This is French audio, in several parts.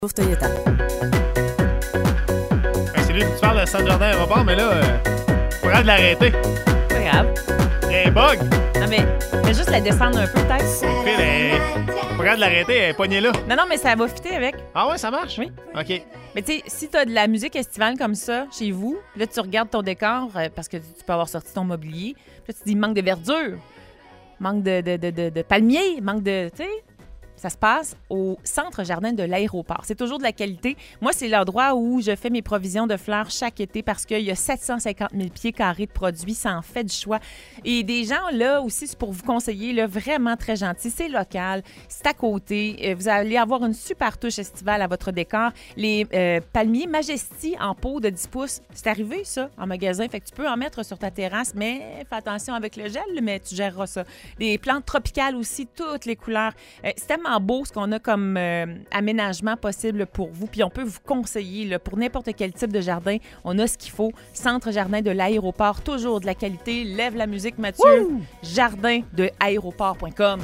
Pour Toyota. C'est lui que tu parles de Saint-Jardin Aéroport, mais là, faut de l'arrêter. Pas grave. Il y a un bug. Non, mais fais juste la descendre un peu, peut-être. Faut de l'arrêter, elle est pognée là. Non, mais ça va fitter avec. Ah ouais, ça marche? Oui. OK. Mais tu sais, si t'as de la musique estivale comme ça chez vous, là, tu regardes ton décor parce que tu peux avoir sorti ton mobilier. Puis là, tu te dis, manque de verdure, manque de palmiers, manque de... Tu sais, ça se passe au Centre Jardin de l'Aéroport. C'est toujours de la qualité. Moi, c'est l'endroit où je fais mes provisions de fleurs chaque été parce qu'il y a 750 000 pieds carrés de produits. Ça en fait du choix. Et des gens, là, aussi, c'est pour vous conseiller, là, vraiment très gentil. C'est local, c'est à côté. Vous allez avoir une super touche estivale à votre décor. Les palmiers Majesty en pot de 10 pouces, c'est arrivé, ça, en magasin. Fait que tu peux en mettre sur ta terrasse, mais fais attention avec le gel, mais tu géreras ça. Les plantes tropicales aussi, toutes les couleurs. C'est tellement beau ce qu'on a comme aménagement possible pour vous. Puis on peut vous conseiller là, pour n'importe quel type de jardin. On a ce qu'il faut. Centre Jardin de l'Aéroport, toujours de la qualité. Lève la musique, Mathieu. Wouh! Jardindeaéroport.com.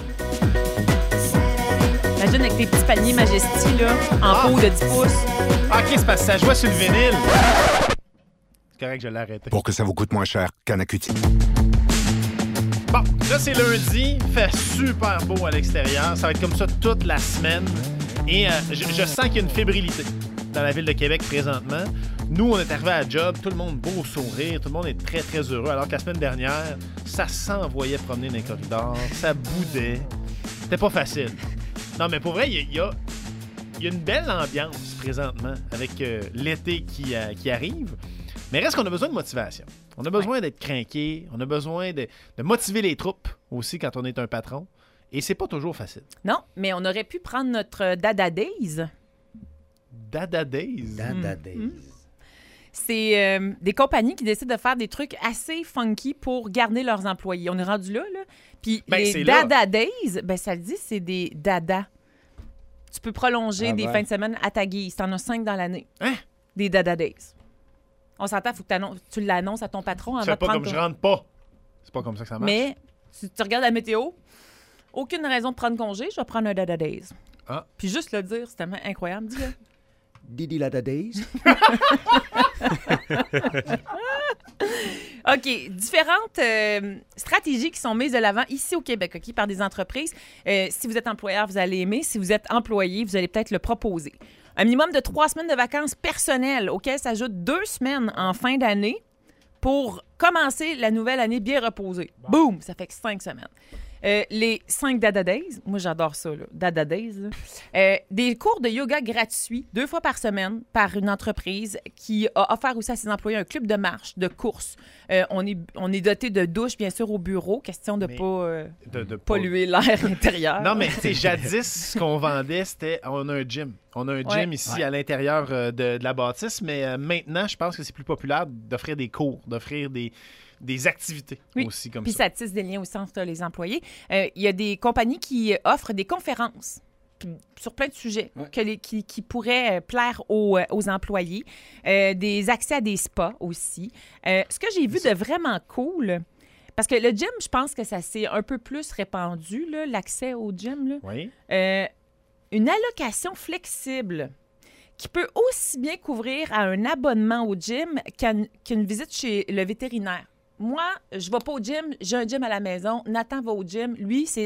Imagine avec tes petits palmiers Majesty là, en pot de 10 pouces. OK, c'est parce que ça jouait sur le vinyle. C'est correct, je l'ai arrêté. Pour que ça vous coûte moins cher qu'un Acuity. Bon, là, c'est lundi. Il fait super beau à l'extérieur. Ça va être comme ça toute la semaine. Et je sens qu'il y a une fébrilité dans la ville de Québec présentement. Nous, on est arrivés à la job. Tout le monde beau sourire. Tout le monde est très, très heureux. Alors que la semaine dernière, ça s'envoyait promener dans les corridors. Ça boudait. C'était pas facile. Non, mais pour vrai, il y a une belle ambiance présentement avec l'été qui arrive. Mais reste qu'on a besoin de motivation. On a besoin d'être craqué. On a besoin de motiver les troupes aussi quand on est un patron. Et c'est pas toujours facile. Non, mais on aurait pu prendre notre Dada Days. Dada Days? Dada Days. C'est des compagnies qui décident de faire des trucs assez funky pour garder leurs employés. On est rendu là. Puis les Dada Days, ça le dit, c'est des dadas. Tu peux prolonger des fins de semaine à ta guise. T'en as 5 dans l'année. Hein? Des Dada Days. On s'entend, il faut que tu l'annonces à ton patron. C'est pas comme je rentre pas. C'est pas comme ça que ça marche. Mais si tu regardes la météo, aucune raison de prendre congé, je vais prendre un Dada Days. Ah. Puis juste le dire, c'est tellement incroyable. Dis-le. Didi Dada Days. OK. Différentes stratégies qui sont mises de l'avant ici au Québec, OK, par des entreprises. Si vous êtes employeur, vous allez aimer. Si vous êtes employé, vous allez peut-être le proposer. Un minimum de 3 semaines de vacances personnelles auxquelles s'ajoutent 2 semaines en fin d'année pour commencer la nouvelle année bien reposée. Bon. Boum! Ça fait que 5 semaines. Les 5 Dada Days, moi j'adore ça, là. Dada Days. Des cours de yoga gratuits 2 fois par semaine par une entreprise qui a offert aussi à ses employés un club de marche, de course. On est doté de douches, bien sûr, au bureau, question de ne pas polluer l'air intérieur. Non, mais tu sais, jadis, ce qu'on vendait, c'était on a un gym. On a un gym ici à l'intérieur de la bâtisse, mais maintenant, je pense que c'est plus populaire d'offrir des cours, d'offrir des activités aussi comme Puis ça. ça tisse des liens aussi entre les employés. Il y a des compagnies qui offrent des conférences sur plein de sujets qui pourraient plaire aux employés. Des accès à des spas aussi. Ce que j'ai vu de vraiment cool... Parce que le gym, je pense que ça s'est un peu plus répandu, là, l'accès au gym. Là. Oui. Une allocation flexible qui peut aussi bien couvrir à un abonnement au gym qu'une visite chez le vétérinaire. Moi, je ne vais pas au gym, j'ai un gym à la maison. Nathan va au gym. Lui,